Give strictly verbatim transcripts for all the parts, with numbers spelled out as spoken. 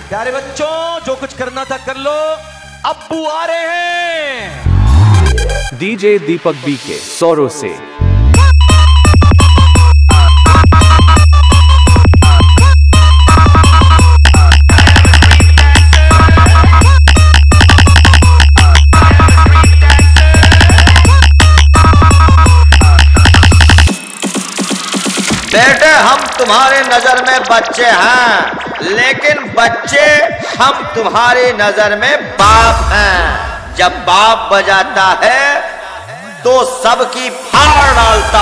प्यारे बच्चों, जो कुछ करना था कर लो, अब्बू आ रहे हैं। डीजे दीपक बी के सौरों से बेटे, हम तुम्हारे नजर में बच्चे हैं, लेकिन बच्चे हम तुम्हारी नजर में बाप हैं। जब बाप बजाता है तो सबकी फाड़ डालता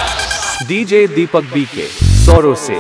है। डीजे दीपक बी के सौरों से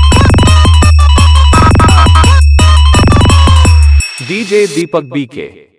डीजे दीपक बी के